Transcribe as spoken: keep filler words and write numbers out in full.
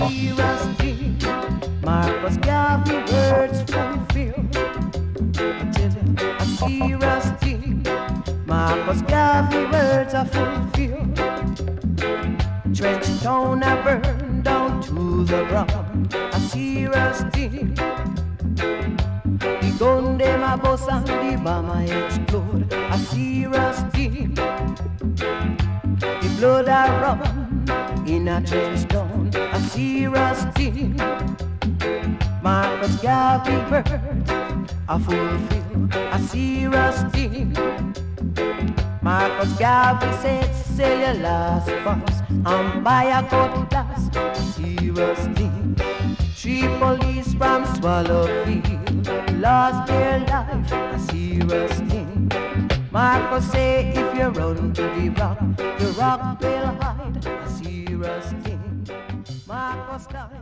serious thing. Marcus Garvey words fulfill. I tell you, a serious thing. Marcus Garvey words are fulfilled. Trench town a burn down to the ground. A serious thing. The gun them a bust and the bomb a explode. A serious thing. The blood a run in a trench town. A serious thing. Marcus Garvey words are fulfilled. A serious thing. Marcus Garvey said, sell your last box and buy a cutlass. A serious thing. Three police from Swallowfield lost their life. A serious thing. Marcus say, if you run to the rock, the rock will hide. A serious thing. Marcus died.